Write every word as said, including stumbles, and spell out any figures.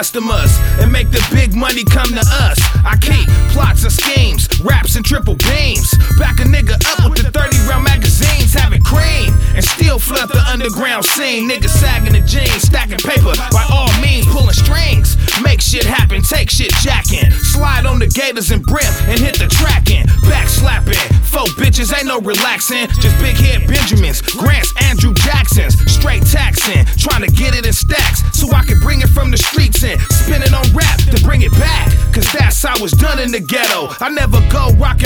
customers and make the big money come to us. I keep plots and schemes, raps and triple beams. Back a nigga up with the thirty round magazines, having cream and still flood the underground scene. Niggas sagging the jeans, stacking paper, by all means pulling strings. Make shit happen, take shit jacking. Slide on the gators and brim and hit the tracking. Back slapping, folk bitches ain't no relaxing. Just big head Benjamins, Grants, Andrew Jacksons. Straight taxing, trying to get it in stacks so I can bring it from the streets and spin it on rap to bring it back. Cause that's how it's done in the ghetto. I never go rockin'